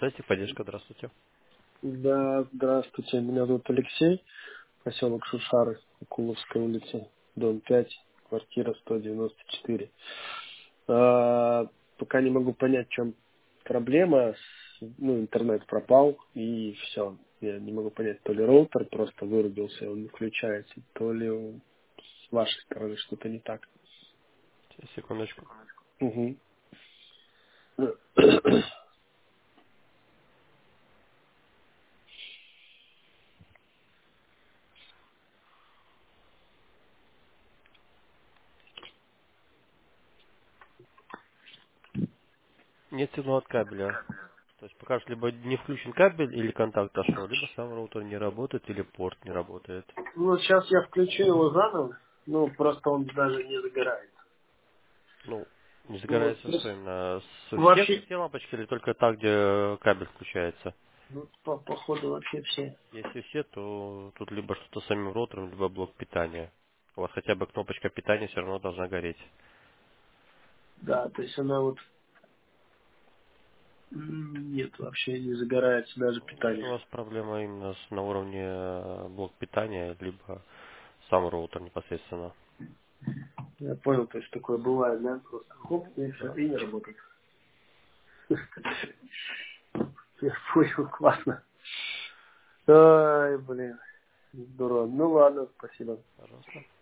Сайтик, поддержка, здравствуйте. Да, здравствуйте. Меня зовут Алексей. Поселок Шушары, Акуловская улица, дом 5, квартира 194. Пока не могу понять, в чем проблема. Интернет пропал, и все. Я не могу понять, то ли роутер просто вырубился, он не включается, то ли с вашей стороны что-то не так. Сейчас, секундочку. Угу. Нет сигнала от кабеля. То есть пока что либо не включен кабель, или контакт отошел, либо сам роутер не работает, или порт не работает. Ну, сейчас я включу его заново, просто он даже не загорает. Ну, не Вот, загорается что именно со всех вообще, все лампочки, или только так, где кабель включается? походу вообще все. Если все, то тут либо что-то с самим роутером, либо блок питания. У вас хотя бы кнопочка питания все равно должна гореть. Да, то есть она вот нет, вообще не загорается даже Значит, у питание. вас проблема именно на уровне блок питания, либо сам роутер непосредственно. Я понял, то есть такое бывает, да? Просто хоп, и все, Да. и не работает. Я понял, классно. Ай, блин, здорово. Ну ладно, спасибо. Пожалуйста.